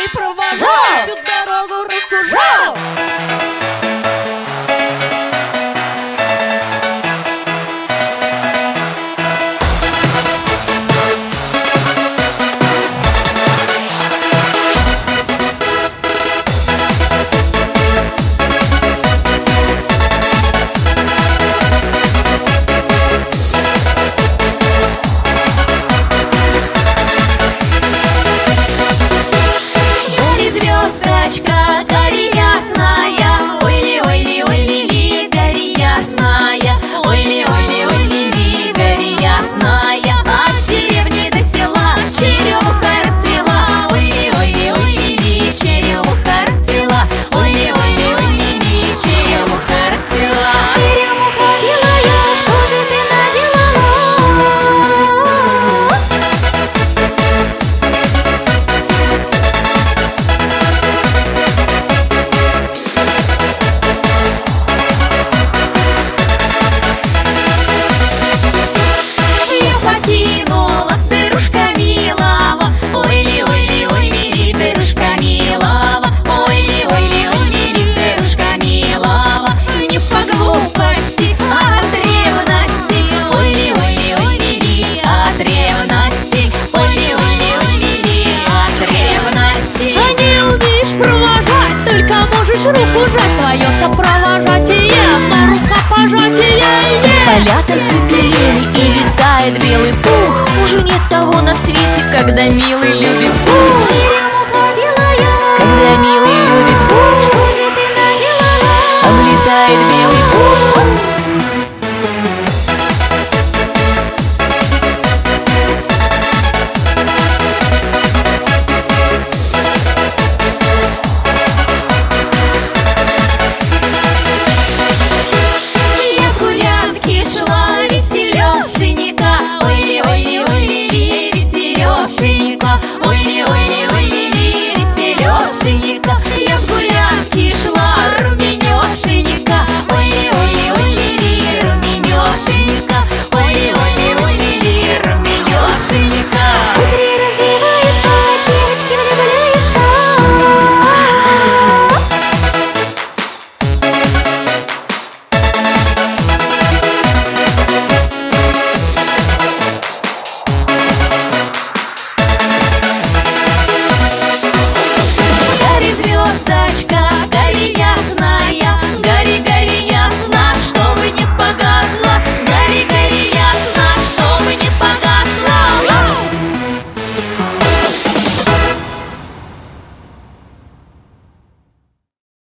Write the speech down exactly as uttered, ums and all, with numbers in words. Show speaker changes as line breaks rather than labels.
провожал, всю дорогу руку жал.
Гори ясная, ой-ли, ой-ли, ой-ли-ли, гори ясная, ой-ли, ой-ли, ой-ли-ли, гори ясная. От деревни до села черемуха расцвела, ой-ли, ой-ли, ой-ли-ли, черемуха расцвела, ой-ли, ой-ли, ой-ли-ли, черемуха расцвела. Черемуха белая, что же ты наделала? Покинула дырушка милого, ой-ли, ой-ли, ой-ли-ли, дырушка милого, ой-ли, ой-ли, ой-ли-ли, дырушка милого. Не по глупости, а от ревности, ой-ли, ой-ли, ой-ли-ли, от ревности, ой-ли, ой-ли, ой-ли-ли, от ревности.
А не умеешь провожать, только можешь руку жать. Твое-то провожатие, но рукопожатие.
Полята запелели и летает белый пух. Уже нет того на свете, когда милый любит пух.